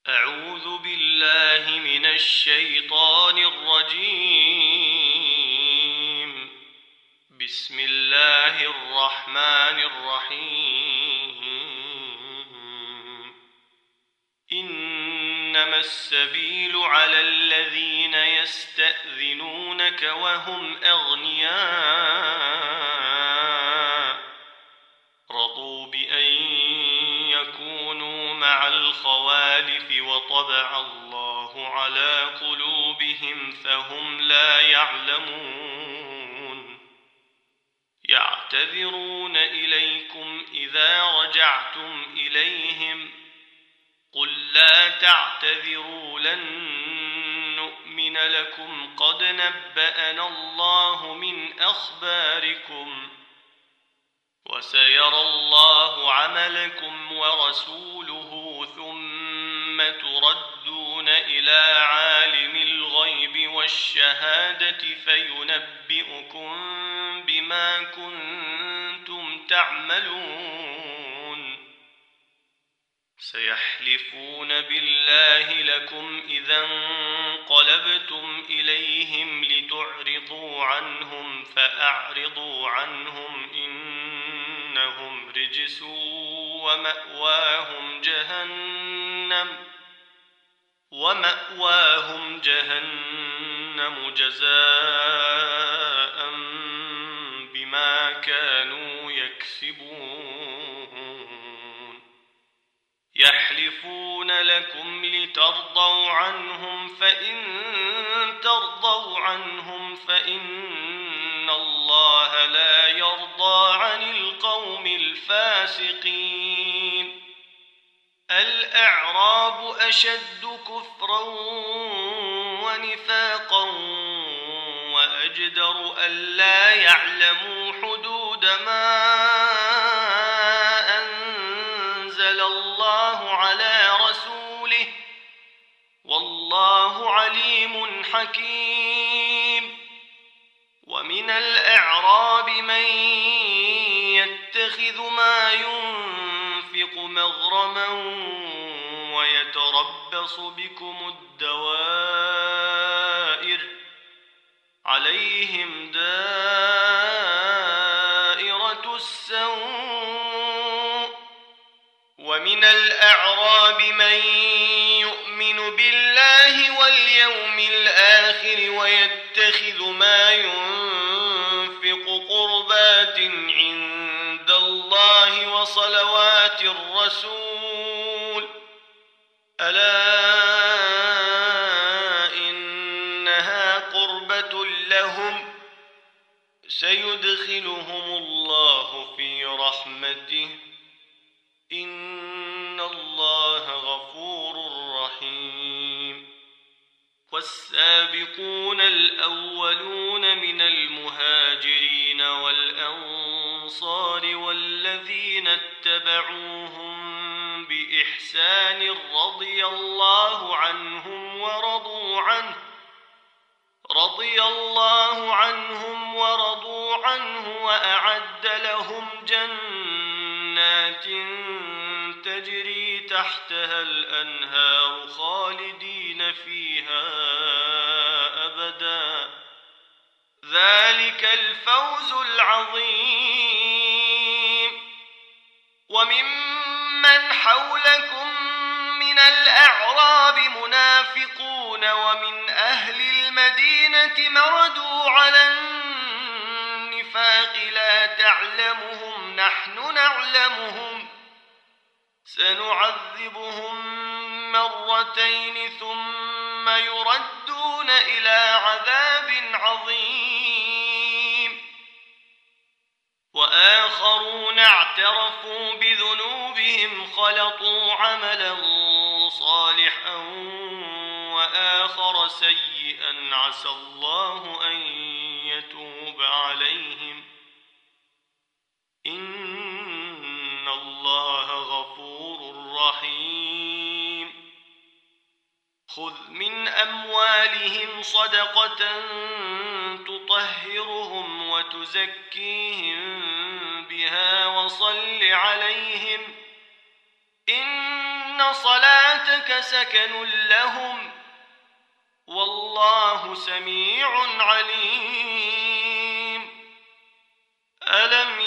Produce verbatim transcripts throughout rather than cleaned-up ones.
أعوذ بالله من الشيطان الرجيم. بسم الله الرحمن الرحيم. إنما السبيل على الذين يستأذنونك وهم أغنياء رضوا بأن يكونوا مع الخوالف وطبع الله على قلوبهم فهم لا يعلمون. يعتذرون إليكم إذا رجعتم إليهم قل لا تعتذروا لن نؤمن لكم قد نبأنا الله من أخباركم وسيرى الله عملكم ورسوله ثم تردون إلى عالم الغيب والشهادة فينبئكم بما كنتم تعملون. سيحلفون بالله لكم إذا انقلبتم إليهم لتعرضوا عنهم فأعرضوا عنهم إنهم رجس ومأواهم جهنم ومأواهم جهنم جزاء بما كانوا يكسبون. يحلفون لكم لترضوا عنهم فإن ترضوا عنهم فإن الله لا يرضى عن القوم الفاسقين. الأعراب أشد كفرا ونفاقا وأجدر ألا يعلموا حدود ما أنزل الله على رسوله والله عليم حكيم. ومن الأعراب من يتخذ ما ينفق مغرما ويتربص بكم الدوائر عليهم دائرة السوء. ومن الأعراب من يؤمن بالله واليوم الآخر ويتخذ ما ينفق قربات عند الله وصلوات الرسول ألا إنها قربة لهم سيدخلهم الله في رحمته إن الله غفور رحيم. والسابقون الأولون من المهاجرين والأنصار والذين اتبعوهم بإحسان رضي الله عنهم ورضوا عنه رضي الله عنهم ورضوا عنه وأعد لهم جنات تجري تحتها الأنهار خالدين فيها أبدا ذلك الفوز العظيم. وممن حولكم من الأعراب منافقون ومن أهل المدينة مردوا على النفاق لا تعلمهم نحن نعلمهم سنعذبهم مرتين ثم يردون إلى عذاب عظيم. وآخرون اعترفوا بذنوبهم خلطوا عملا صالحا وآخر سيئا عسى الله أن يتوب عليهم إن الله غفور رحيم. خذ من أموالهم صدقة تطهرهم وتزكيهم بها وصل عليهم إن صلاتك سكن لهم والله سميع عليم ألم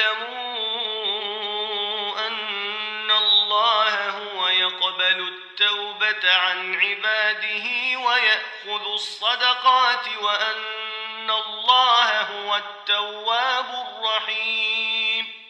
يعلموا أن الله هو يقبل التوبة عن عباده ويأخذ الصدقات وأن الله هو التواب الرحيم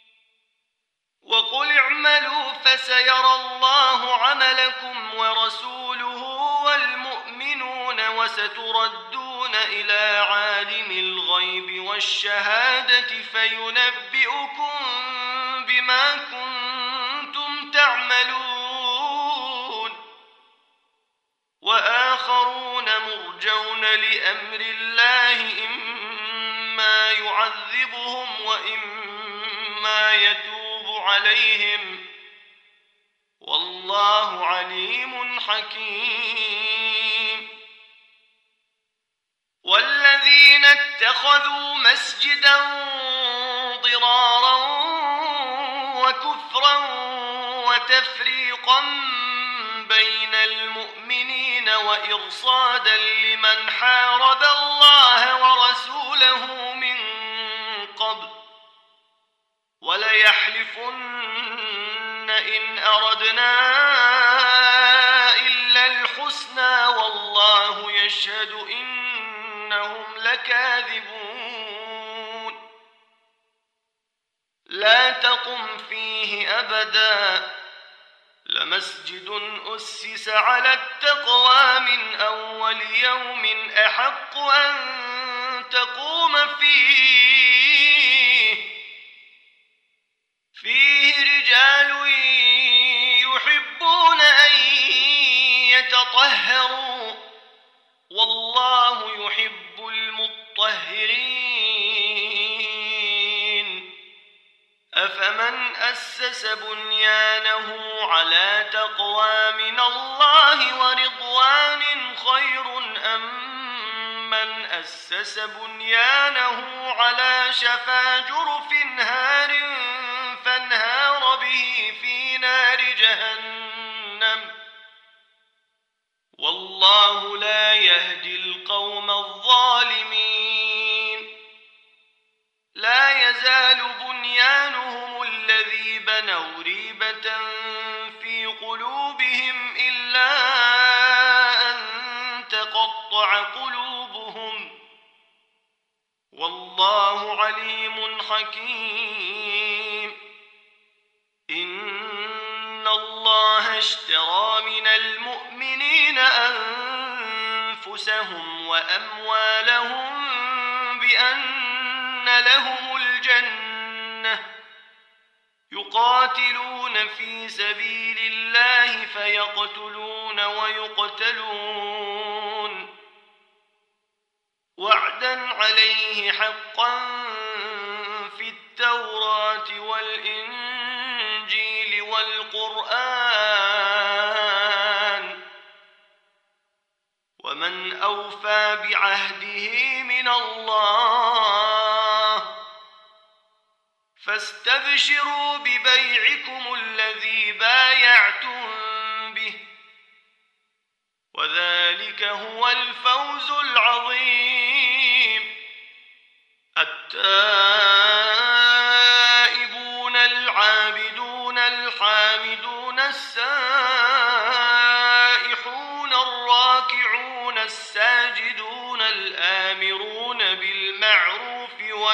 وقل اعملوا فسيرى الله عملكم ورسوله والمؤمنون وستردون إلى عالم الغيب والشهادة فينبئكم بما كنتم تعملون وآخرون مرجون لأمر الله إما يعذبهم وإما يتوب عليهم والله عليم حكيم والذين اتخذوا مسجدا ضرارا وكفرا وتفريقا بين المؤمنين وإرصادا لمن حارب الله ورسوله من قبل وليحلفن إن أردنا إلا الحسنى والله يشهد إنهم لكاذبون لا تقم فيه أبدا لمسجد أسس على التقوى من أول يوم أحق أن تقوم فيه فيه رجال يحبون أن يتطهروا والله يحب المطهرين أفمن أسس بنيانه على تقوى من الله ورضوان خير أم من أسس بنيانه على شفا جرف هار فانهار به في نار جهنم والله لا يهدي القوم الظالمين لا يزال بنيانهم الذي بنوا ريبة في قلوبهم إلا أن تقطع قلوبهم والله عليم حكيم إن الله اشترى من المؤمنين أنفسهم وأموالهم بأن لهم الجنة يقاتلون في سبيل الله فيقتلون ويقتلون وعدا عليه حقا في التوراة والإنجيل والقرآن ومن أوفى بعهده من الله فاستبشروا ببيعكم الذي بايعتم به وذلك هو الفوز العظيم التائبون العابدون الحامدون السائحون الراكعون الساجدون الآمرون بالمعروف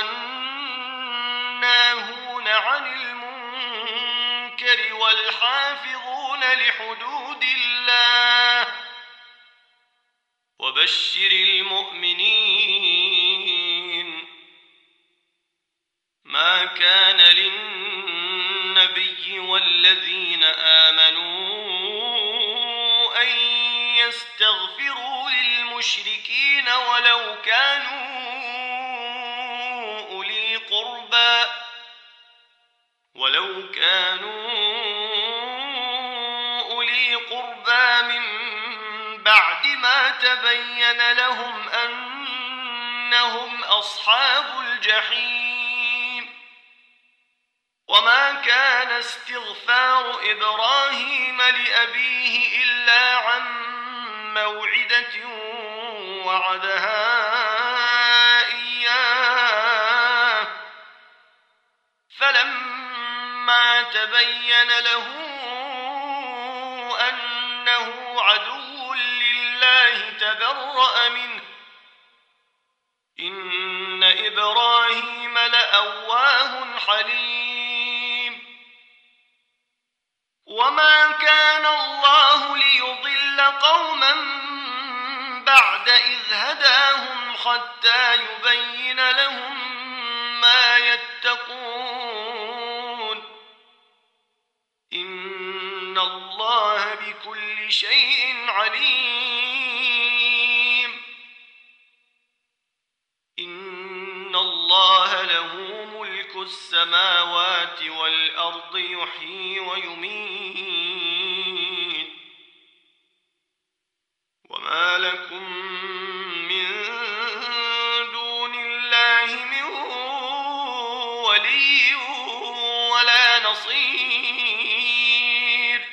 والناهون عن المنكر والحافظون لحدود الله وبشر المؤمنين ما كان للنبي والذين آمنوا أن يستغفروا للمشركين ولو كانوا أولي قربى ولو كانوا أولي قربى من بعد ما تبين لهم أنهم أصحاب الجحيم وما كان استغفار إبراهيم لأبيه إلا عن موعدة وعدها إياه فلما تبين له أنه عدو لله تبرأ منه إن إبراهيم لأواه حليم وما كان الله ليضل قوما بعد إذ هداهم حتى يبين لهم ما يتقون إن الله بكل شيء عليم إن الله له ملك السماوات والأرض يحيي ويميت وما لكم من دون الله من ولي ولا نصير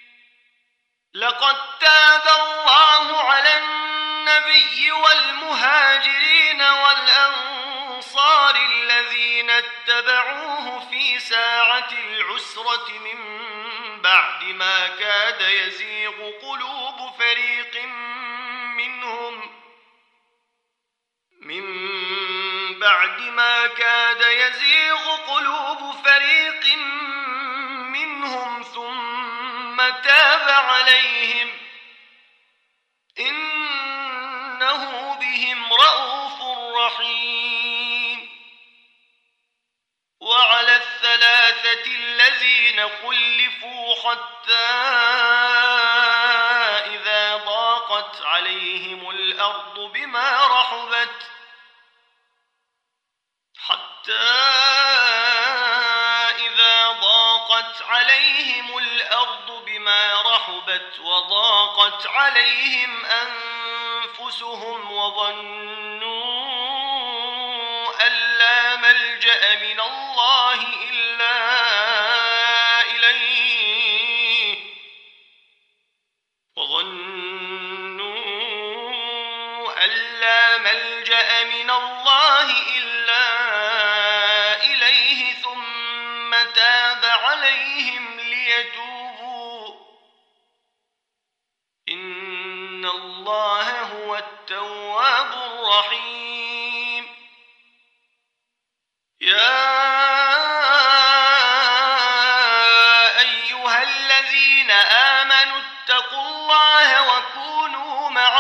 لقد تاب الله على النبي والمهاجرين والأنصار الذين اتبعوه في ساعة العسرة من بعد ما كاد يزيغ قلوب فريق منهم من بعد ما كاد يزيغ قلوب فريق منهم ثم تاب عليهم إنه بهم رءوف رحيم وعلى الثلاثة الذين خلفوا حتى إذا ضاقت عليهم الأرض بما رحبت حتى إذا ضاقت عليهم الأرض بما رحبت وضاقت عليهم أنفسهم وظنوا أن لا ملجأ من الله إلا إليه وظنوا أن لا ملجأ من الله إلا إليه ثم تاب عليهم ليتوبوا إن الله هو التواب الرحيم يا أيها الذين آمنوا اتقوا الله وكونوا مع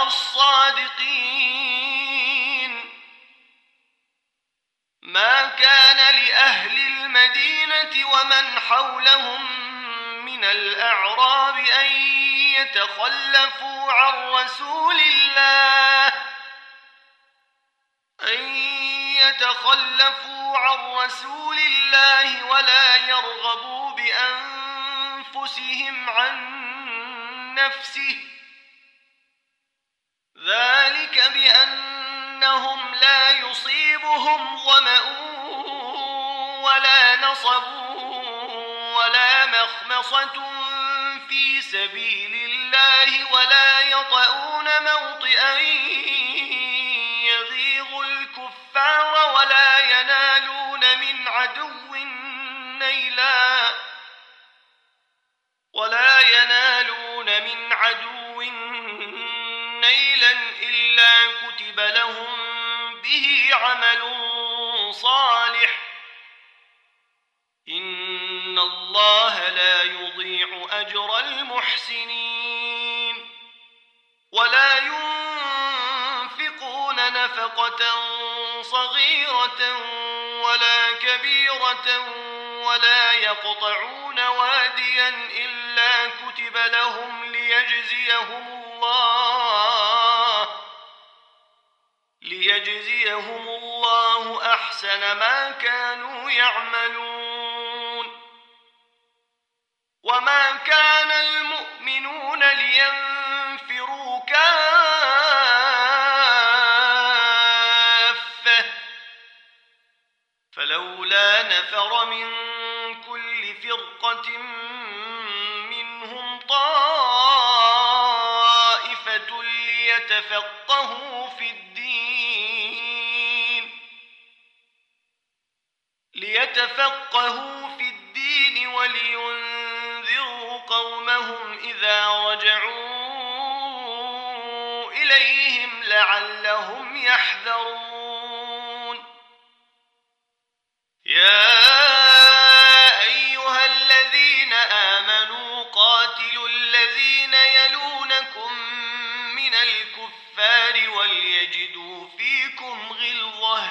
الصادقين ما كان لأهل المدينة ومن حولهم من الأعراب أن يتخلفوا عن رسول الله أن يتخلفوا عن رسول الله ولا يرغبوا بأنفسهم عن نفسه ذلك بأنهم لا يصيبهم ظمأ ولا نصب ولا مخمصة في سبيل الله ولا يطؤون موطئا يغيظ الكفار ولا ينالون من عدو نيلا ولا ينالون من عدو نيلا إلا كتب لهم به عمل صالح إن الله لا يضيع أجر المحسنين ولا ينفقون نفقة صغيرة ولا كبيرة ولا يقطعون واديا إلا كتب لهم ليجزيهم الله ليجزيهم الله أحسن ما كانوا يعملون وما كان المؤمنون لينفروا كافة فلولا نفر من كل طائفة منهم طائفة ليتفقهوا في الدين ليتفقهوا في الدين ولينذروا قومهم إذا رجعوا إليهم لعلهم يحذرون. يا أيها الذين آمنوا قاتلوا الذين يلونكم من الكفار وليجدوا فيكم غلظة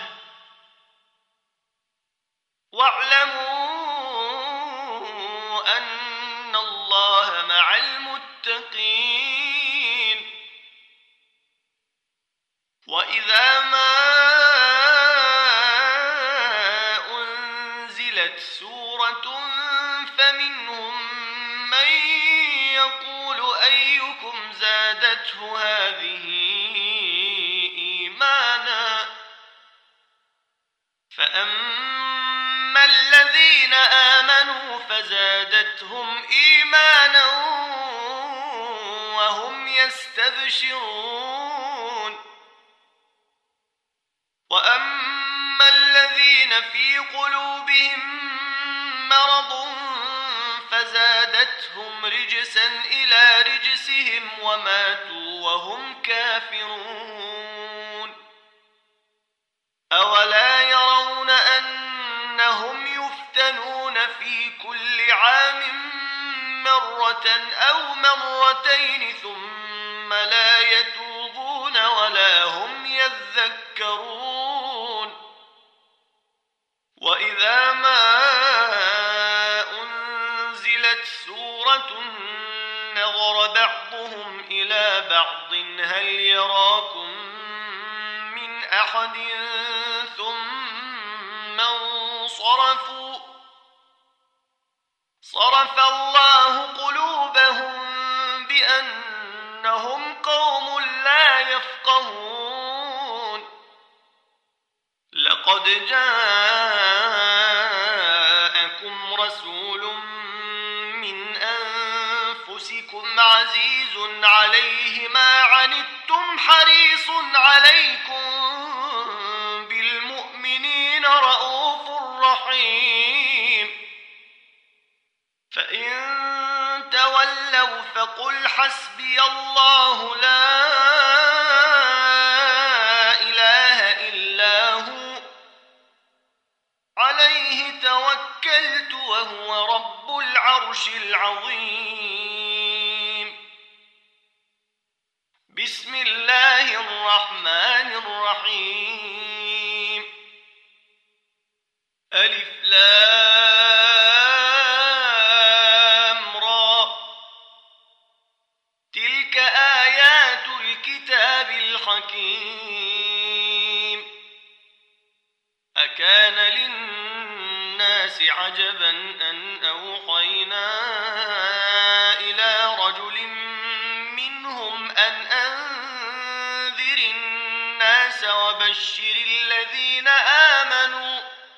واعلموا أن الله مع المتقين. وإذا ما أنزلت سورة فمنهم من يقول أيكم زادته هذه إيمانا فأما الذين آمنوا فزادتهم إيمانا وهم يستبشرون. وأما الذين في قلوبهم مرض فزادتهم رجسا إلى رجسهم وماتوا وهم كافرون. أولا يرون أنهم يفتنون في كل عام مرة أو مرتين ثم لا يتوبون ولا هم يذكرون. وإذا ما أنزلت سورة نظر بعضهم إلى بعض هل يراكم من أحد ثم انصرفوا صرف الله قلوبهم بأنهم قوم لا يفقهون. لقد جاءكم رسول من أنفسكم عزيز عليه ما عنتم حريص عليكم بالمؤمنين رؤوف رحيم. فإن تولوا فقل حسبي الله لا إله إلا هو عليه توكلت وهو رب العرش العظيم. بسم الله الرحمن الرحيم. ألف لام را تلك آيات الكتاب الحكيم. أكان للناس عجبا أن أوحينا إلى رجل منهم أن أنذر الناس وبشر الذين آمنوا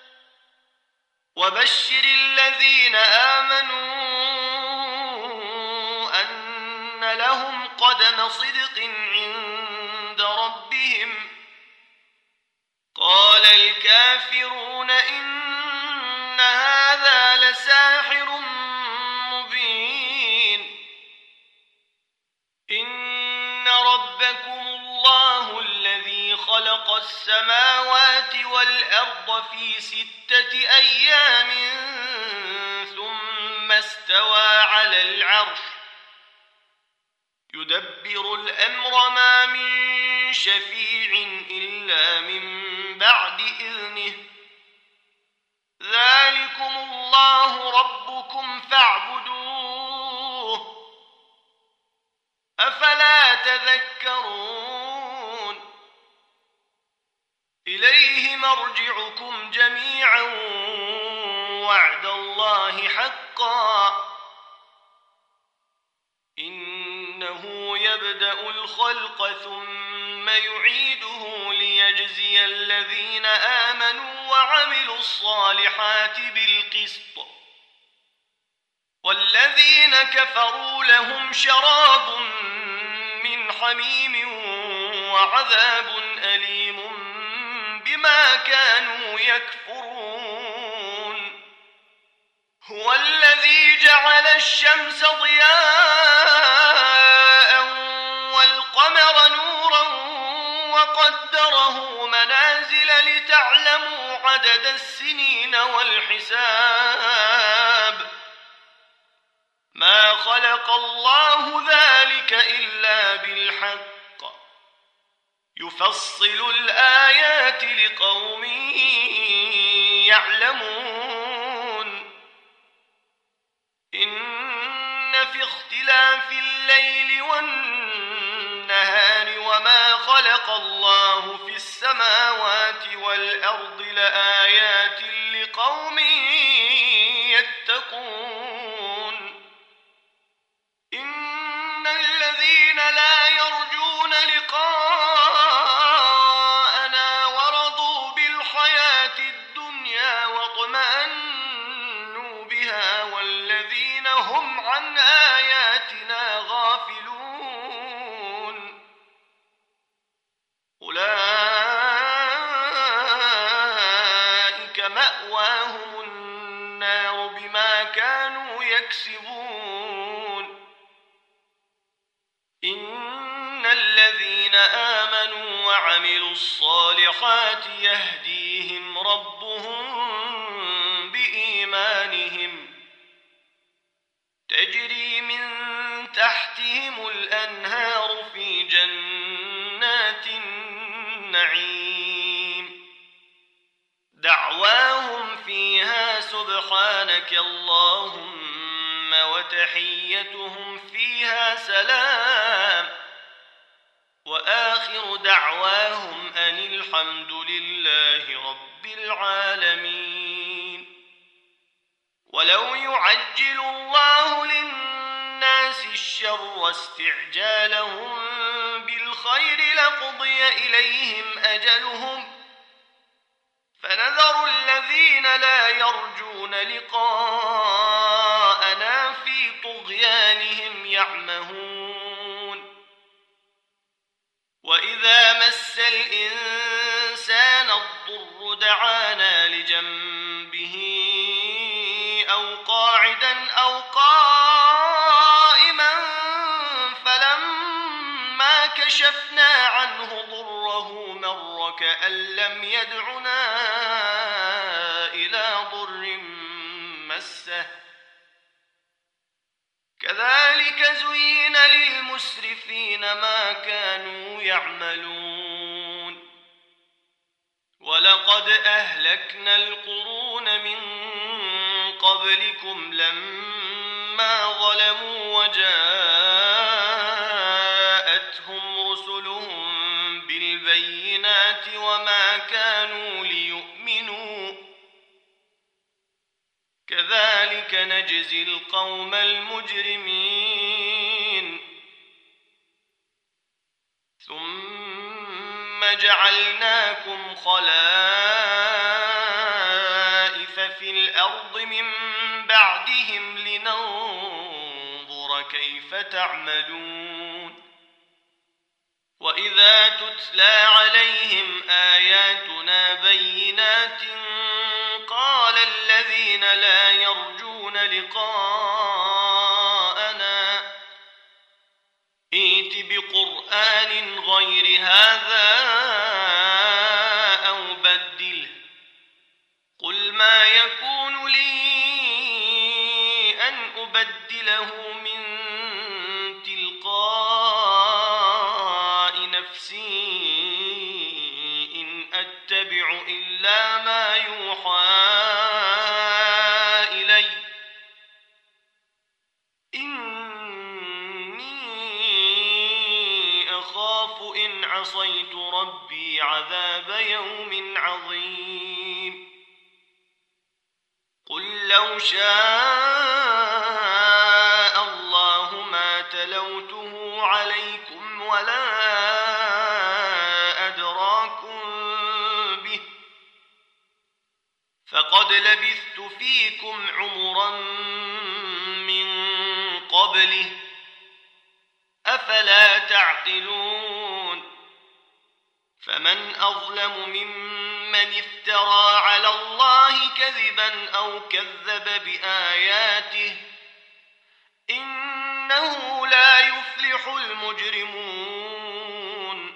وبشر الذين آمنوا أن لهم قدم صدق عند ربهم. قال الكافرون إن هذا لساحر مبين. إن ربكم الله الذي خلق السماوات والأرض في ستة أيام ثم استوى على العرش يدبر الأمر ما من شفيع إلا من بعد إذنه. ذلكم الله ربكم فاعبدوه أفلا تذكرون. إليه مرجعكم جميعا وعد الله حقا إنه يبدأ الخلق ثم يعيده ليجزي الذين آمنوا وعملوا الصالحات بالقسط والذين كفروا لهم شراب من حميم وعذاب أليم بما كانوا يكفرون هو الذي جعل الشمس ضياء والقمر نورا وقدره منازل لتعلموا عدد السنين والحساب ما خلق الله ذلك إلا بالحق يفصل الآيات لقوم يعلمون إن في اختلاف الليل والنهار وما خلق الله في السماوات والأرض لآيات لقوم يتقون إن الذين لا يرجون لقاءنا ورضوا بالحياة الدنيا واطمأنوا بها والذين هم عن آياتنا غافلون أولئك مأواهم النار بما كانوا يكسبون إن الذين آمنوا وعملوا الصالحات يهديهم ربهم بإيمانهم تجري من تحتهم الأنهار في جنات النعيم دعواهم فيها سبحانك اللهم وتحيتهم فيها سلام وآخر دعواهم أن الحمد لله رب العالمين ولو يعجل الله للناس الشر واستعجالهم بالخير لقضي إليهم أجلهم فنذر الذين لا يرجون لقاءنا في طغيانهم يعمهون وإذا مس الإنسان الضر دعانا لجنبه أو قاعدا أو قائما فلما كشفنا عنه ضره مر كأن لم يدعنا إلى ضر مسه كذلك زين للمسرفين ما كانوا يعملون ولقد أهلكنا القرون من قبلكم لما ظلموا وجاءتهم رسلهم بالبينات وما كانوا ليؤمنوا كذلك نجزي القوم المجرمين ثم جعلناكم خلائف في الأرض من بعدهم لننظر كيف تعملون وإذا تتلى عليهم آياتنا بينات قال الذين لا يرجون لقاءنا ائت بقرآن غير هذا أو بدله قل ما يكون لي أن أبدله من تلقاء نفسي إن أتبع إلا ما يوحى إلي إني أخاف إن عصيت ربي عذاب يوم عظيم قل لو شاء الله ما تلوته عليكم ولا أدراكم به فقد لبثت فيكم عمرا من قبله أفلا تعقلون فمن أظلم ممن افترى على الله كذبا أو كذب بآياته إنه لا يفلح المجرمون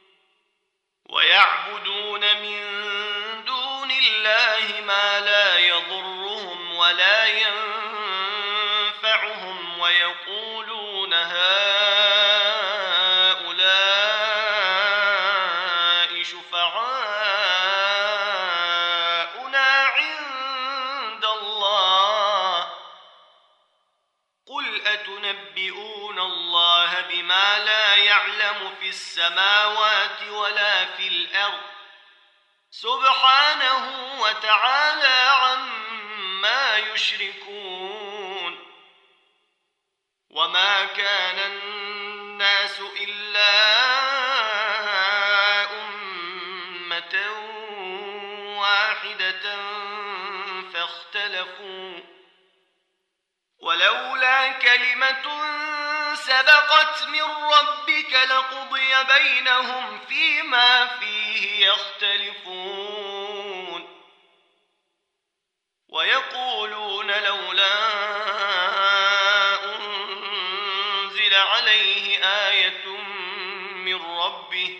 ويعبدون من دون الله ما لا يضرهم ولا ينفعهم ويقولون هؤلاء شفعاؤنا عند الله قل أتنبئون الله بما لا يعلم في السماوات ولا في الأرض سبحانه وتعالى عما يشركون وما كان الناس إلا أمة واحدة فاختلفوا ولولا كلمة سبقت من ربك لقضي بينهم فيما فيه يختلفون ويقولون لولا أنزل عليه آية من ربه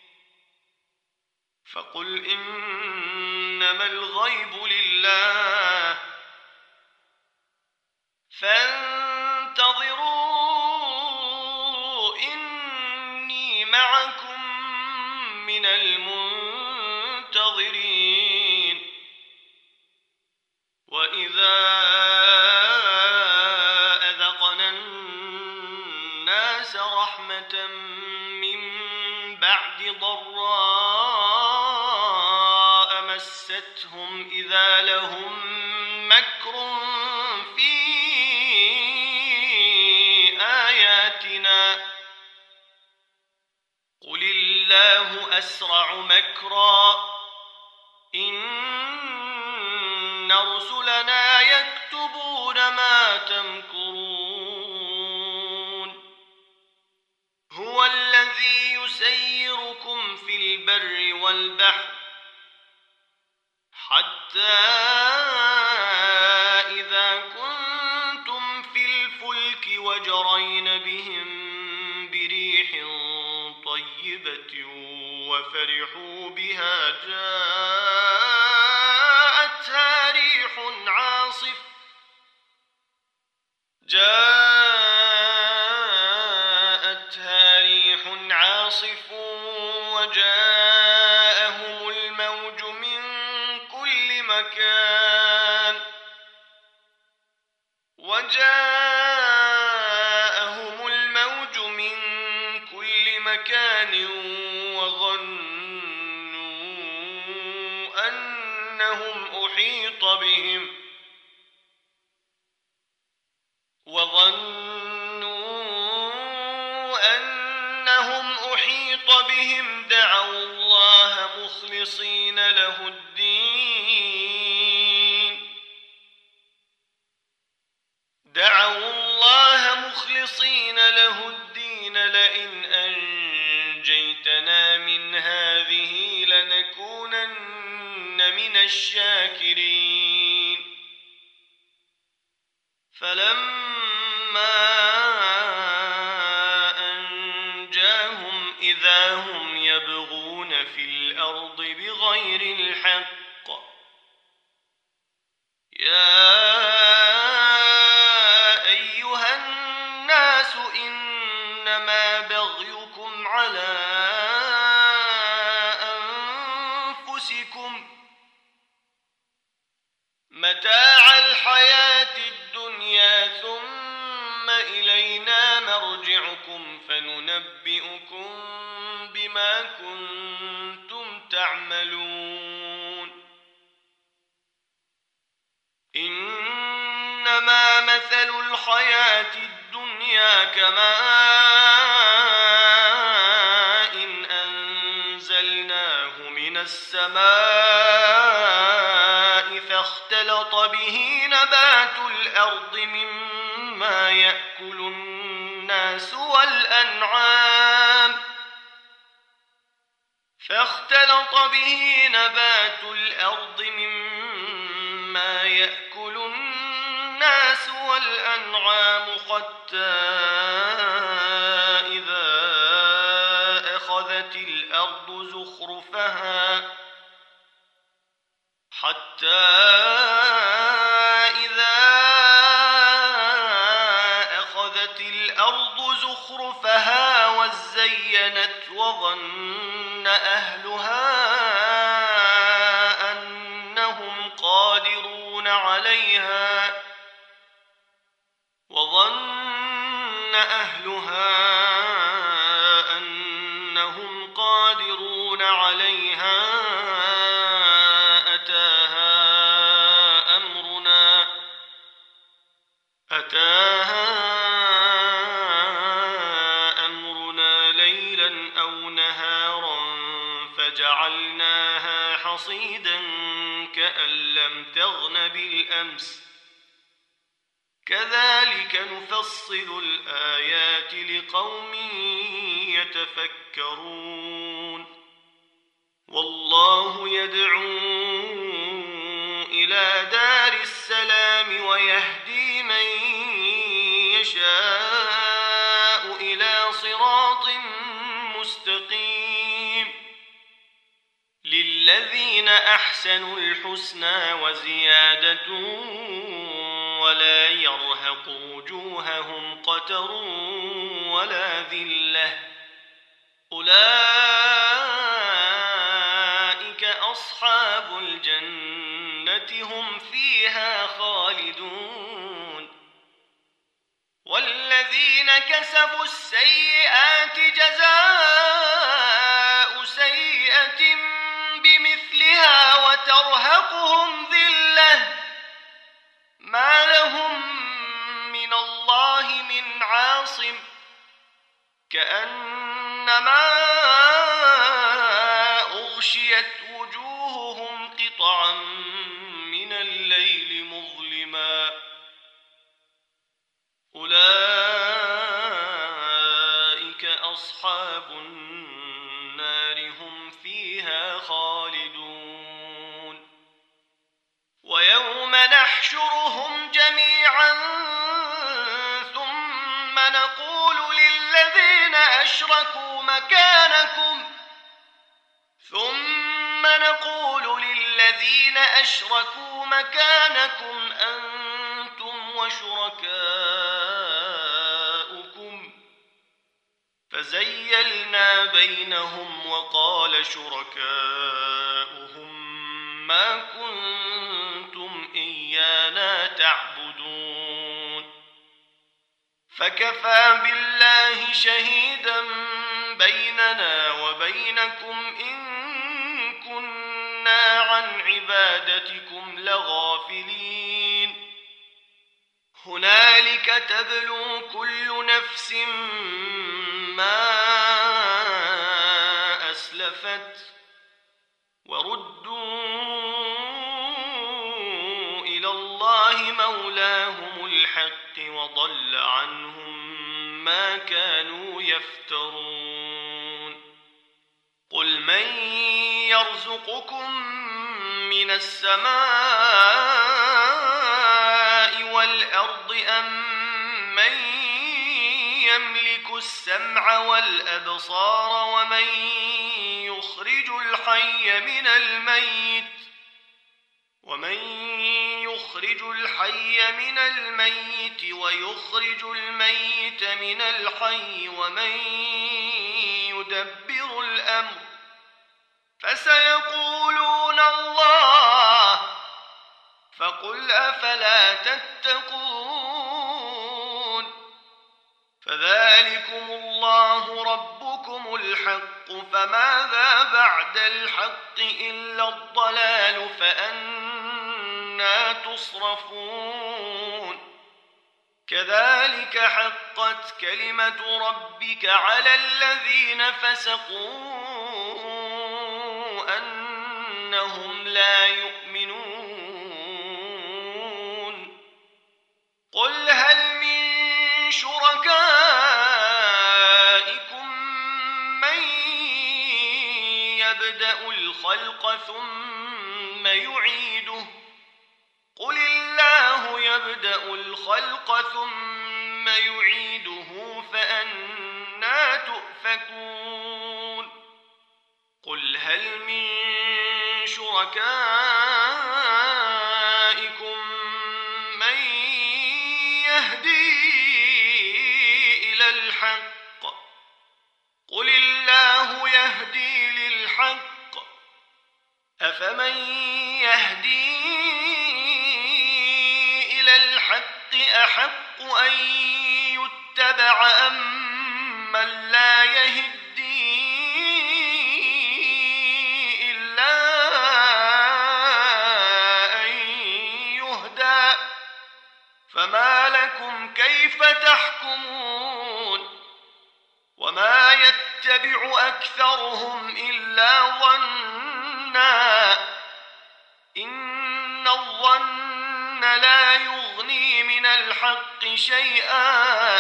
فقل إنما الغيب لله فانتظروا إني معكم من المنتظرين وإذا أذقنا الناس رحمة من بعد ضراء مستهم إذا لهم مكر في آياتنا قل الله أسرع مكرا إن رسلنا يكتبون ما تمكرون هو الذي يسيركم في البر والبحر حتى إذا كنتم في الفلك وجرين بهم بريح طيبة وفرحوا بها جاءتها ريح عاصف جاءتها ريح عاصف وجاءهم الموج من كل مكان وجاءهم الموج من كل مكان وظنوا أنهم أحيط بهم وظنوا أنهم أحيط بهم دعوا الله مخلصين له الدين دعوا الله مخلصين له الدين لئن أنجيتنا من هذه لنكونن من الشاكرين فلما أنجاهم إذا هم يبغون في الأرض بغير الحق يا أيها الناس إنما بغيكم على أنفسكم متاع الحياة الدنيا ثم إلينا مرجعكم فننبئكم بما كنتم تعملون إنما مثل الحياة الدنيا كماء إن أنزلناه من السماء فاختلط به نبات الأرض مما مما يأكل الناس والأنعام فاختلط به نبات الأرض مما يأكل الناس والأنعام حتى إذا أخذت الأرض زخرفها حتى إذا أخذت الأرض زخرفها وزينت وظن أهلها أنهم قادرون عليها وظن أهلها أنهم قادرون عليها أتاها أمرنا أتاها أمرنا ليلا أو نهارا فجعلناها حصيدا كأن لم تغن بالأمس كذلك نفصل الآيات لقوم يتفكرون والله يدعو إلى دار السلام ويهدي من يشاء إلى صراط مستقيم للذين أحسنوا الحسنى وزيادة ولا يرهق وجوههم قتر ولا ذلة أولئك أصحاب الجنة هم فيها خالدون والذين كسبوا السيئات جزاء سيئة بمثلها وترهقهم ذلة ما لهم من الله من عاصم كأنما أغشيت وجوههم قطعا من الليل مظلما أولئك أصحاب النار هم فيها خالدون ويوم نحشرهم جميعا ثم نقول للذين أشركوا مكانكم ثم نقول للذين أشركوا مكانكم أنتم وشركاؤكم فزيلنا بينهم وقال شركاؤهم ما كنتم إيانا تعبدون فكفى بالله شهيدا بيننا وبينكم إن كنا عن عبادتكم لغافلين هنالك تبلو كل نفس ما أسلفت وردوا إلى الله مولاهم الحق وضل عنهم ما كانوا يفترون قل من يرزقكم من السماء والأرض أم من يملك السمع والأبصار ومن يخرج الحي من الميت ومن يخرج الحي من الميت ويخرج الميت من الحي ومن يدبر الأمر فسيقولون الله فقل أفلا تتقون فذلكم الله ربكم الحق فماذا بعد الحق إلا الضلال فأنى تصرفون كذلك حقت كلمة ربك على الذين فسقوا أنهم لا يؤمنون قل هل من يبدأ الخلق ثم يعيده قل الله يبدأ الخلق ثم يعيده فأنى تؤفكون قل هل من شركائكم من يهدي إلى الحق قل الله يهدي للحق أفمن يهدي إلى الحق أحق أن يتبع أم من لا يهدي إلا أن يهدى فما لكم كيف تحكمون وما يتبع أكثرهم إلا ظنا إن الظن لا يغني من الحق شيئا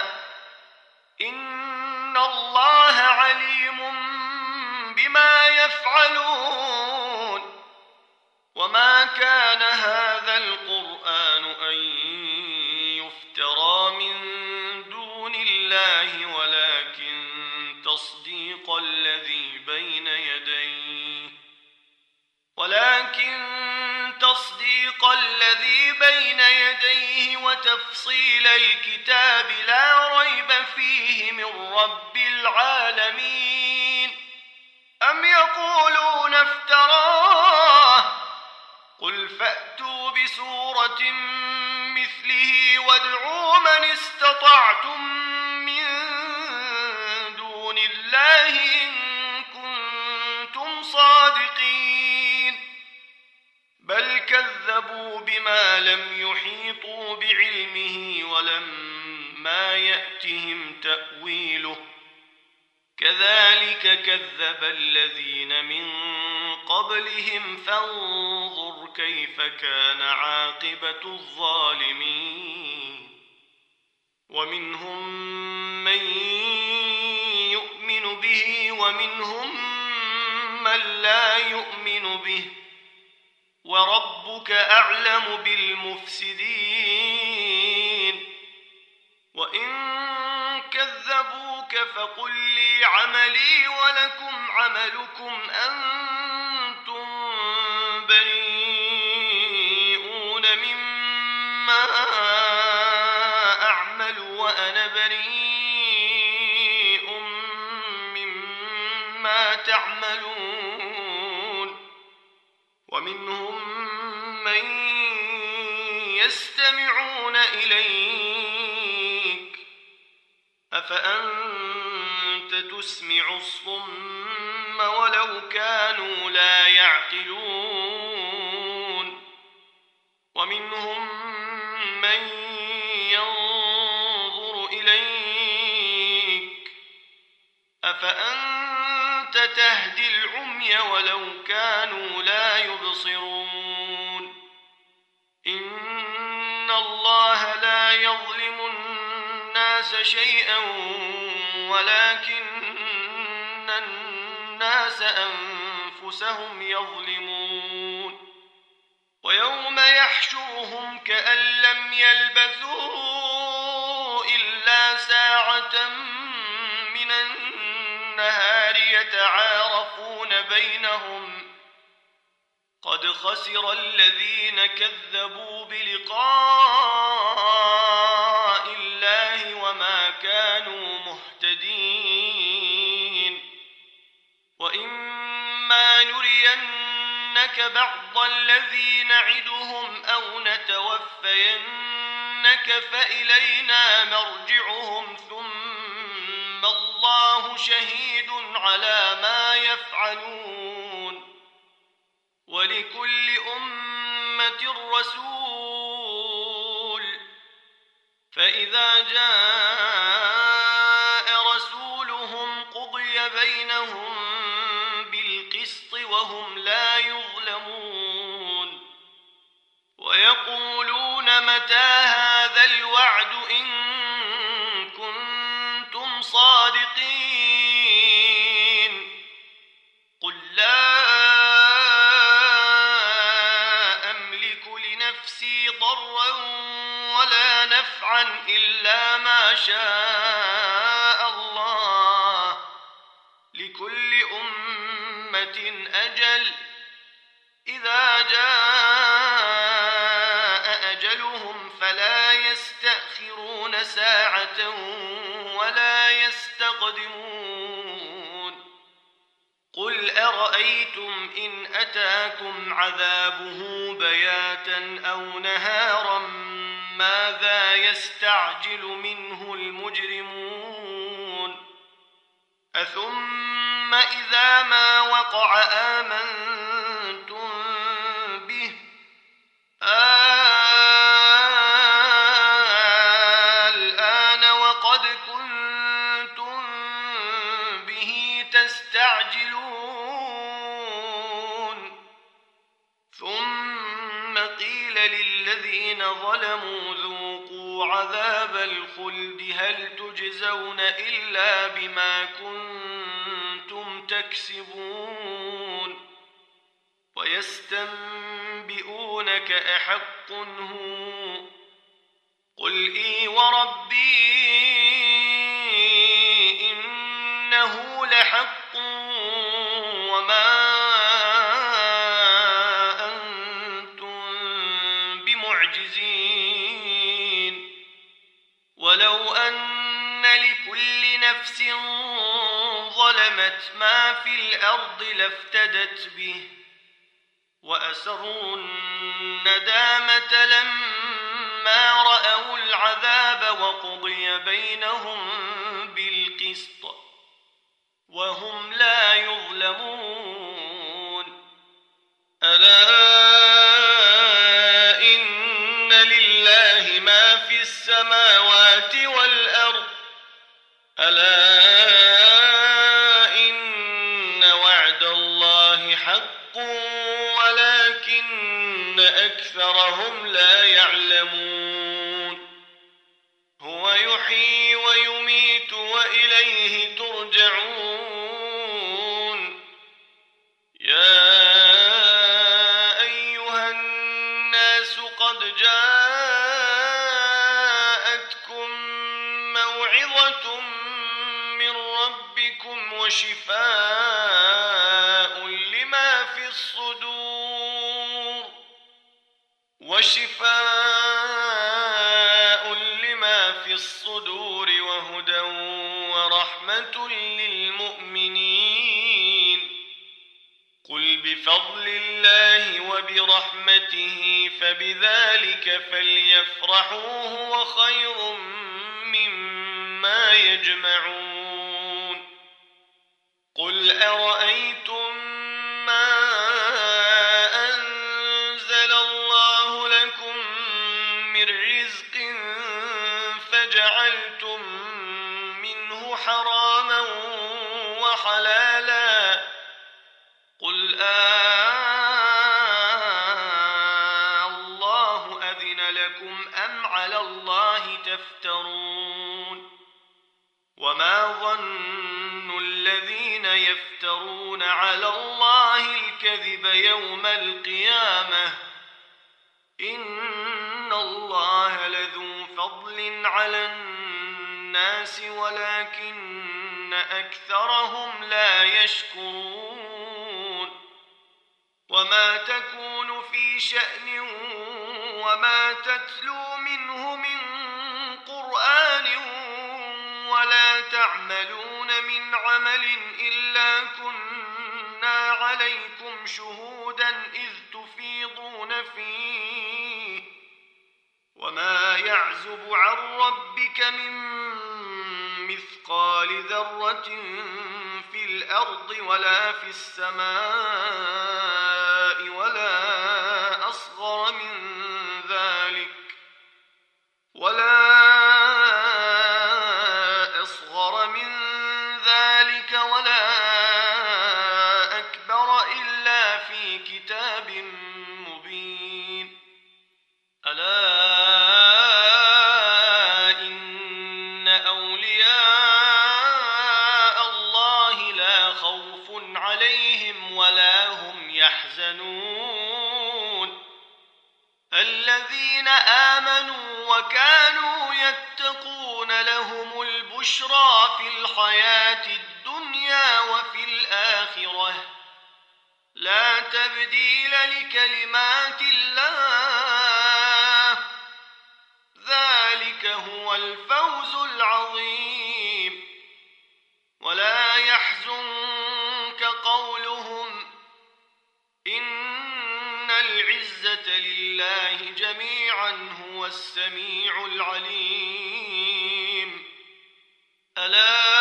إن الله عليم بما يفعلون وما كان هذا القرآن أن يفترى من دون الله ولكن تصديق الذي بين يديه ولكن تصديق الذي بين يديه وتفصيل الكتاب لا ريب فيه من رب العالمين أم يقولون افتراه قل فأتوا بسورة مثله وادعوا من استطعتم من دون الله إن كنتم صادقين بل كذبوا بما لم يحيطوا بعلمه ولما يأتهم تأويله كذلك كذب الذين من قبلهم فانظر كيف كان عاقبة الظالمين ومنهم من يؤمن به ومنهم من لا يؤمن به وربك أعلم بالمفسدين وإن كذبوك فقل لي عملي ولكم عملكم أنتم بريئون مما أعمل وأنا بريء مما تعملون ومنهم من يستمعون إليك أفأنت تسمع الصم ولو كانوا لا يعقلون ومنهم من ينظر إليك أفأنت تهدي العمي ولو كانوا لا يبصرون إن الله لا يظلم الناس شيئا ولكن الناس أنفسهم يظلمون ويوم يحشرهم كأن لم يلبثوا إلا ساعة من النهار يتعارفون بينهم قد خسر الذين كذبوا بلقاء الله وما كانوا مهتدين وإما نرينك بعض الذي نعدهم أو نتوفينك فإلينا مرجعهم ثم الله شهيد على ما يفعلون ولكل أمة رسول فإذا جاء رسولهم قضي بينهم بالقسط وهم لا يظلمون ويقولون متى هذا الوعد إن كنتم صادقين قل لا شاء الله لكل أمة أجل إذا جاء أجلهم فلا يستأخرون ساعة ولا يستقدمون قل أرأيتم إن أتاكم عذابه بياتا أو نهارا ماذا يستعجل منه المجرمون أثم إذا ما وقع آمنتم به الآن وقد كنتم به تستعجلون ثم قيل للذين ظلموا ذوقوا عذاب الخلد هل تجزون إلا بما كنتم تكسبون ويستنبئونك أحق هو قل إي وربي إنه لحق وما أنتم بمعجزين ولو أن لكل نفس ظلمت ما في الأرض لافتدت به وأسروا الندامة لما رأوا العذاب وقضي بينهم بالقسط وهم لا يظلمون ألا إن لله ما في السماوات والأرض ألا إن وعد الله حق ولكن أكثرهم لا يعلمون هو يحيي ويميت وإليه ترجعون يا أيها الناس قد جاءتكم موعظة من ربكم وشفاء لما في الصدور وشفاء لما في الصدور وهدى ورحمة للمؤمنين قل بفضل الله وبرحمته فبذلك فليفرحوا هو خير مما يجمعون قل أرأيتم ما أنزل الله لكم من رزق فجعلتم منه حراما وحلالا قل آه الله أذن لكم أم على الله تفترون وما ظن الذين يفترون على الله الكذب يوم القيامة إن الله لذو فضل على الناس ولكن أكثرهم لا يشكرون وما تكون في شأن وما تتلو منه من قرآن ولا تعملون من عمل إلا كنا عليكم شهودا إذ تفيضون فيه وما يعزب عن ربك من مثقال ذرة في الأرض ولا في السماء ولا أصغر من ذلك ولا أصغر من ذلك ولا أكبر إلا في كتاب مبين ألا إن أولياء الله لا خوف عليهم ولا هم يحزنون الذين آمنوا وكانوا يتقون يزيدون لهم البشرى في الحياة الدنيا وفي الآخرة لا تبديل لكلمات الله ذلك هو الفوز العظيم. ولا يحزنك قولهم إن العزة لله جميعا هو السميع العليم. ألا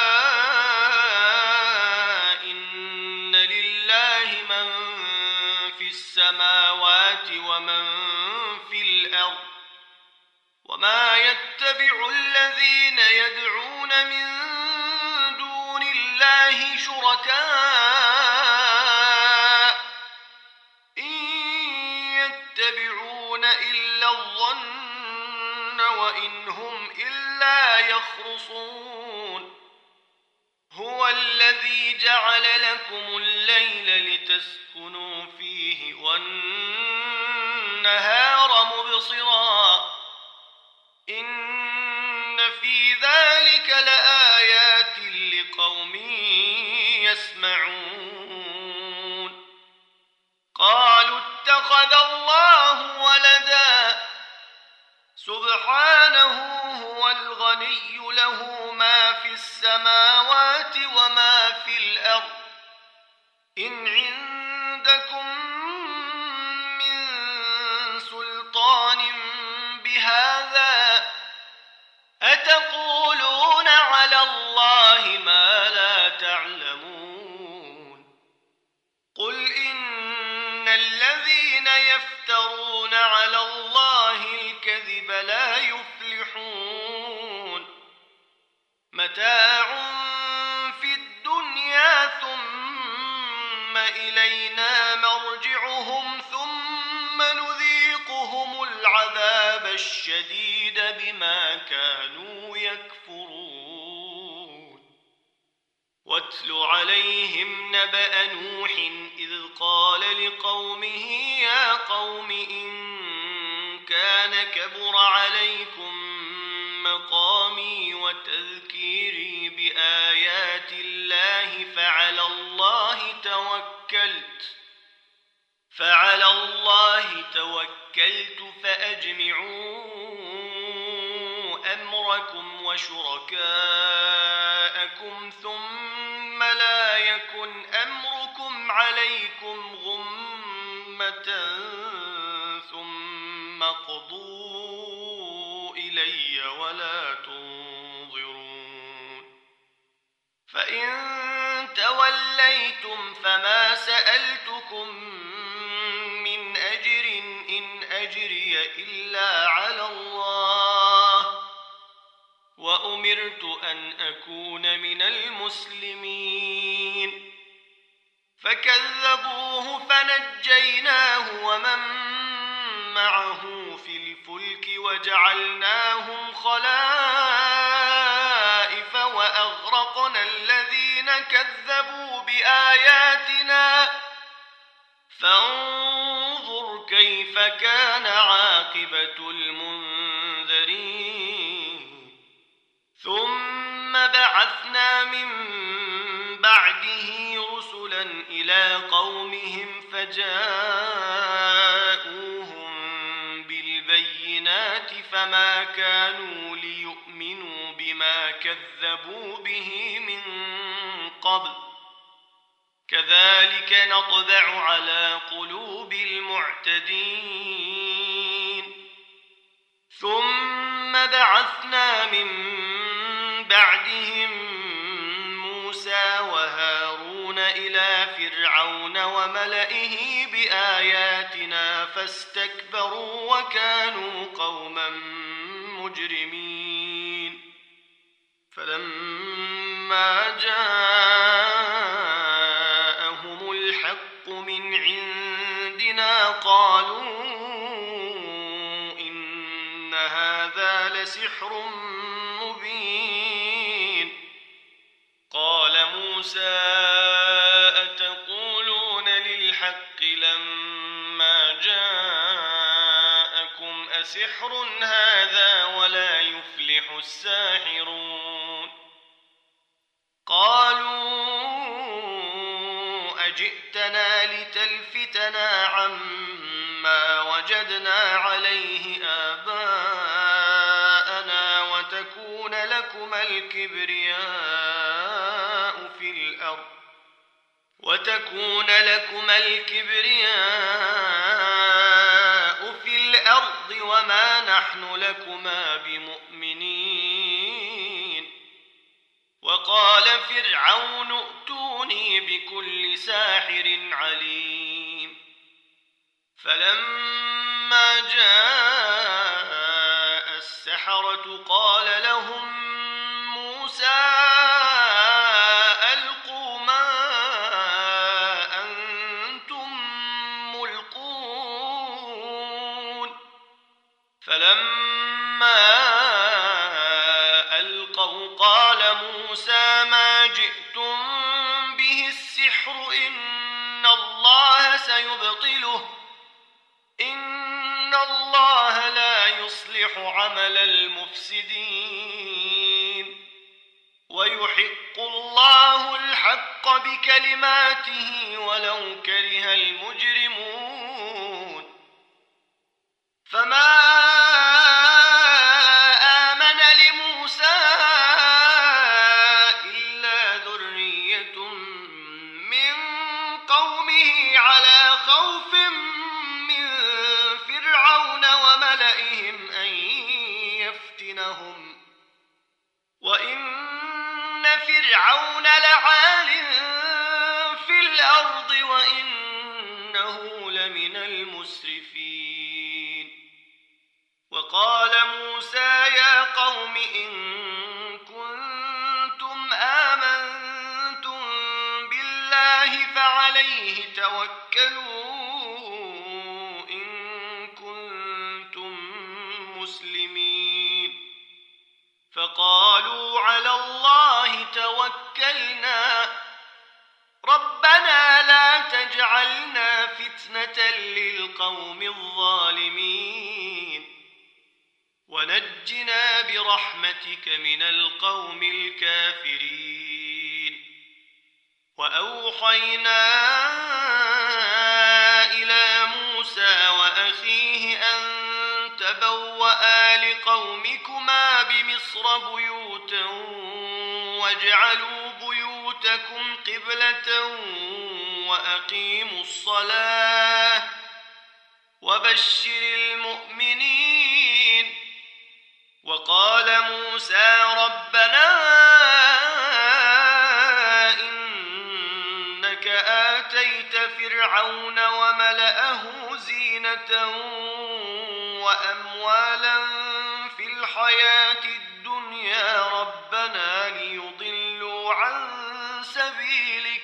إن لله من في السماوات ومن في الأرض وما يتبع الذين يدعون من دون الله شركاء إن يتبعون إلا الظن وإن هم إلا يخرصون. هو الذي جعل لكم الليل لتسكنوا فيه والنهار مبصرا إن في ذلك لآيات لقوم يسمعون. قالوا اتخذ الله ولدا سبحانه هو الغني له ما في السماوات وما في الأرض إن عندكم من سلطان بهذا أتقولون على الله ما لا تعلمون. قل إن الذين يفترون على الله الكذب لا يفلحون. متاع في الدنيا ثم إلينا مرجعهم ثم نذيقهم العذاب الشديد بما كانوا يكفرون. واتل عليهم نبأ نوح إذ قال لقومه يا قوم إن كان كبر عليكم مقامي وتذكيري بآيات الله فعلى الله توكلت فعلى الله توكلت فأجمعوا أمركم وشركاءكم ثم لا يكن أمركم عليكم غمة ثم قضوا إلي ولا تنظرون. فإن توليتم فما سألتكم من أجر إن أجري إلا على الله وأمرت أن أكون من المسلمين. فكذبوه فنجيناه ومن معه في الفلك وجعلناهم خلائف وأغرقنا الذين كذبوا بآياتنا فانظر كيف كان عاقبة المنذرين. ثم بعثنا من بعده رسلا إلى قومهم فجاءوهم بالبينات فما كانوا ليؤمنوا بما كذبوا به من قبل كذلك نطبع على قلوب المعتدين. ثم بعثنا من بعدهم موسى وهارون إلى فرعون وملئه بآياتنا فاستكبروا وكانوا قوما مجرمين. فلما جاءهم الحق من عندنا قالوا إن هذا لسحر مبين. قال موسى أتقولون للحق لما جاءكم أسحر هذا ولا يفلح الساحرون قالوا أجئتنا لتلفتنا عما وجدنا عليه آباءنا وتكون لكما الكبرياء في الأرض وتكون لكما الكبرياء في الأرض وما نحن لكما بمؤمنين وقال فرعون ائتوني بكل ساحر عليم فلما جاء السحرة قال لهم موسى ألقوا ما أنتم ملقون فلما ألقوا قال موسى ما جئتم به السحر إن الله سيبطله إن الله لا يصلح عمل المفسدين ويحق الله الحق بكلماته ولو كره المجرمون فما آمن لموسى إلا ذرية من قومه على خوف من فرعون وملئهم أن يفتنهم وإن فرعون لعال في الأرض وإنه لمن المسرفين وقال موسى يا قوم إن كنتم آمنتم بالله فعليه توكلوا إن كنتم مسلمين فقالوا على الله توكلنا ربنا لا تجعلنا فتنة للقوم الظالمين ونجنا برحمتك من القوم الكافرين وأوحينا إلى موسى وأخيه أن تبوأ لقومكما بمصر بيوتا واجعلوا بيوتكم قبلة وأقيموا الصلاة وبشر المؤمنين وقال موسى ربنا إنك آتيت فرعون وملأه زينة وأموالا في الحياة الدنيا ربنا ليضلوا عن سبيلك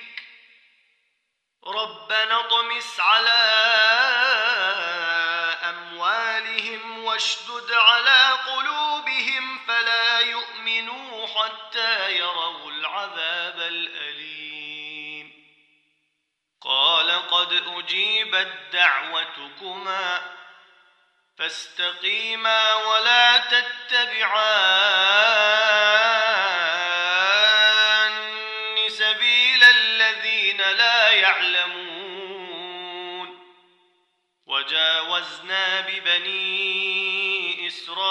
ربنا اطمس على أموالهم واشدد على قلوبهم فلا يؤمنوا حتى يروا العذاب الأليم قال قد أجيبت دعوتكما فاستقيما ولا تتبعان سبيل الذين لا يعلمون وجاوزنا ببني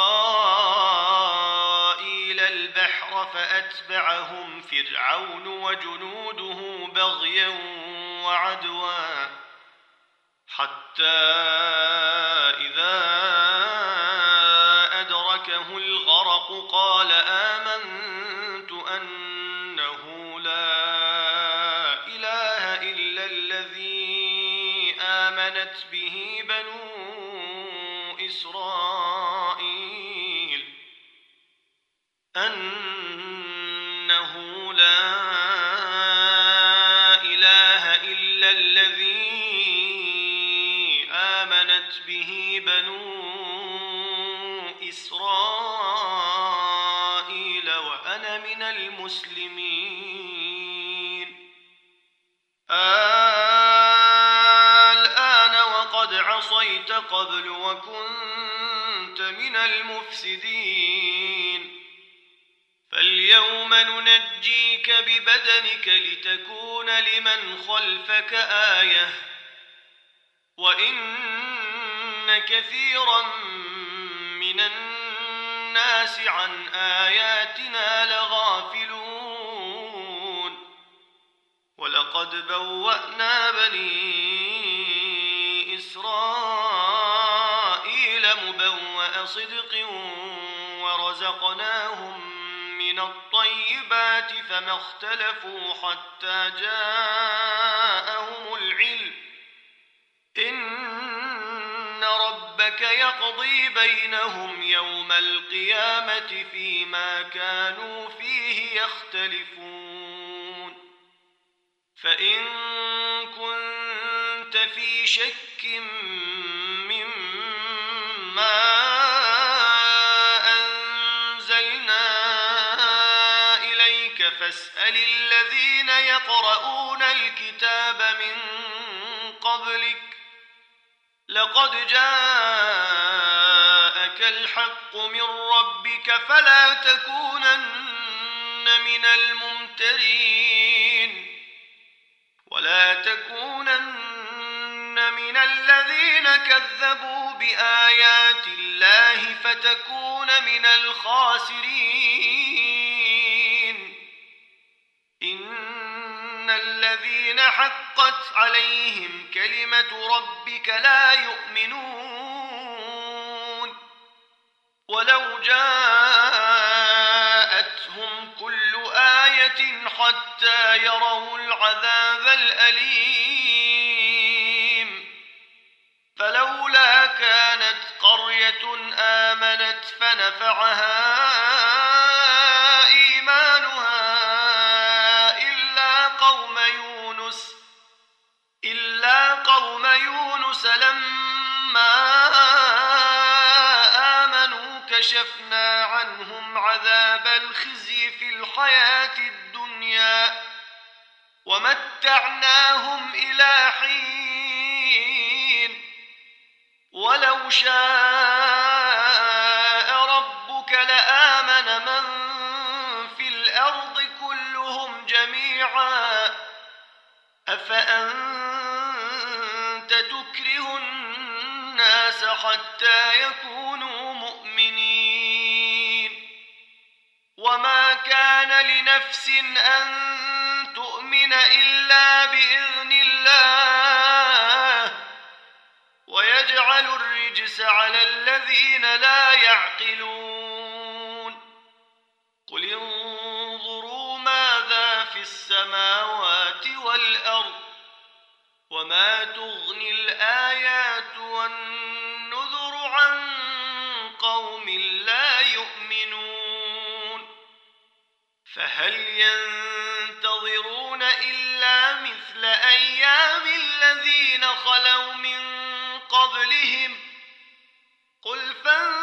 إسرائيل البحر فأتبعهم فرعون وجنوده بغيا وعدوا حتى إذا أدركه الغرق قال آمنت أنه لا إله إلا الذي آمنت به بنو إسرائيل أنه لا إله إلا الذي آمنت به بنو إسرائيل وأنا من المسلمين الآن وقد عصيت قبل وكنت من المفسدين. فاليوم ننجيك ببدنك لتكون لمن خلفك آية وإن كثيرا من الناس عن آياتنا لغافلون. ولقد بوأنا بني إسرائيل مبوأ صدق ورزقناهم من الطيبات فما اختلفوا حتى جاءهم العلم إن ربك يقضي بينهم يوم القيامة فيما كانوا فيه يختلفون. فإن كنت في شك مما فاسأل الذين يقرؤون الكتاب من قبلك لقد جاءك الحق من ربك فلا تكونن من الممترين ولا تكونن من الذين كذبوا بآيات الله فتكون من الخاسرين. إن الذين حقت عليهم كلمة ربك لا يؤمنون ولو جاءتهم كل آية حتى يروا العذاب الأليم. فلولا كانت قرية آمنت فنفعها قوم يونس لما آمنوا كشفنا عنهم عذاب الخزي في الحياة الدنيا ومتعناهم إلى حين ولو شاء ربك لآمن من في الأرض كلهم جميعا أفأنت تكره الناس حتى يكونوا مؤمنين. وما كان لنفس أن تؤمن إلا بإذن الله ويجعل الرجس على الذين لا يعقلون. قل انظروا ماذا في السماوات والأرض وما تغني الآيات والنذر عن قوم لا يؤمنون. فهل ينتظرون إلا مثل أيام الذين خلوا من قبلهم قل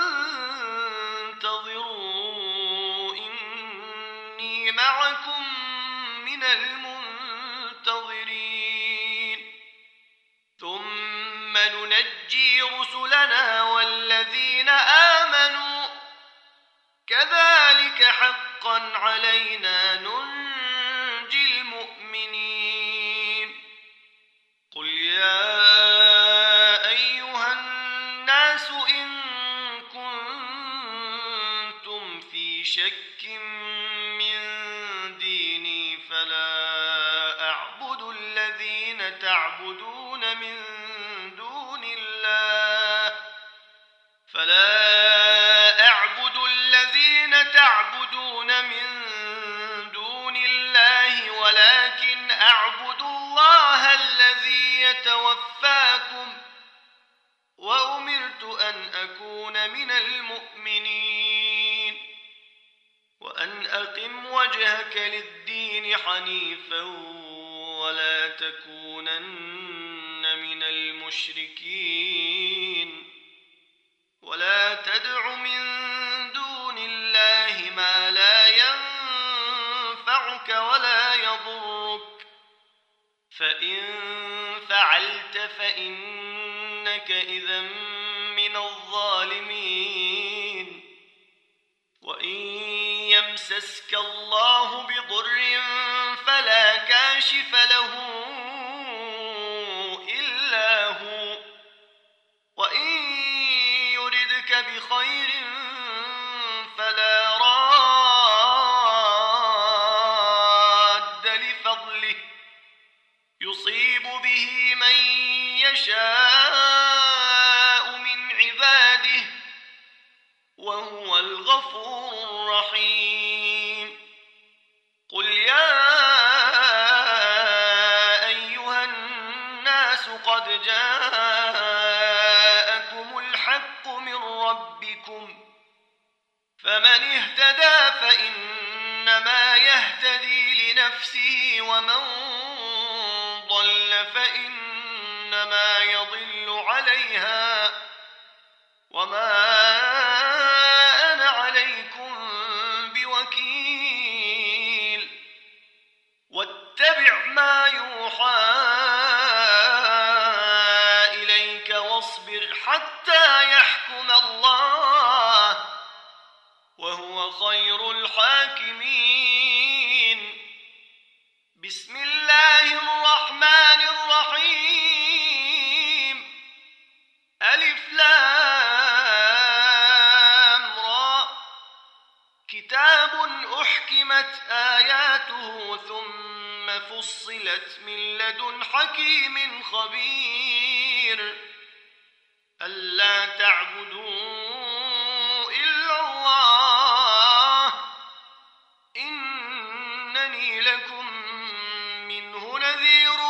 فانتظروا إني معكم من المنتظرين. ثم ننجي رسلنا والذين آمنوا كذلك حقا علينا ننجي المؤمنين. قل يا أيها الناس إن كنتم في شك من ديني فلا أعبد الذين تعبدون من دون الله فلا أعبد الذين تعبدون من دون الله ولكن أعبد الله الذي يتوفاكم وأمرت أن أكون من المؤمنين وأن أقم وجهك للدين حنيفا ولا تكونن من المشركين ولا تدع من دون الله ما لا ينفعك ولا يضرك فإن فعلت فإنك إذا من من الظالمين. وإن يمسسك الله بضر فلا كاشف له إلا هو، وإن يردك بخير فلا راد لفضله يصيب به من يشاء من عباده وهو الغفور الرحيم. قل يا أيها الناس قد جاءكم الحق من ربكم، فمن اهتدى فإنما يهتدي لنفسه، ومن ضل فإنما يضل عليها، وما أنا عليكم بوكيل. واتبع ما يوحى إليك واصبر حتى يحكم الله وهو خير الحاكمين. بسم الله الرحمن الرحيم. ألف لام را. كتاب أحكمت آياته ثم فصلت من لدن حكيم خبير. ألا تعبدوا إلا الله إنني لكم منه نذير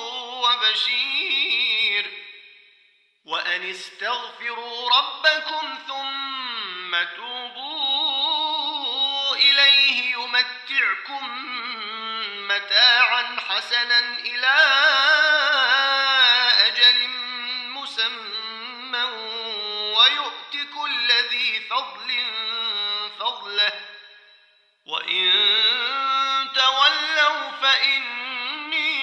وبشير. وأن استغفروا ربكم ثم توبوا إليه يمتعكم متاعا حسنا إلى أجل مسمى ويؤت كل ذي فضل فضله، وإن تولوا فإني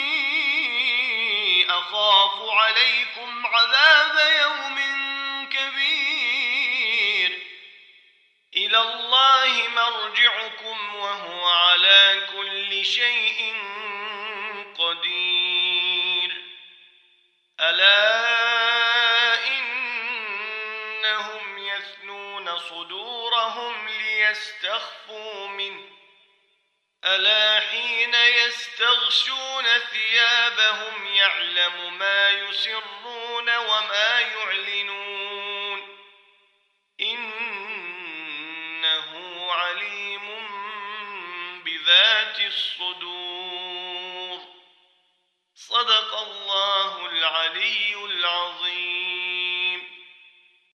أخاف عليكم عذاب يوم كبير. إلى الله مرجعكم وهو على كل شيء قدير. ألا إنهم يثنون صدورهم ليستخفوا منه، ألا حين يستغشون ثيابهم يعلم ما يسرون وما يعلنون إنه عليم بذات الصدور. صدق الله العلي العظيم.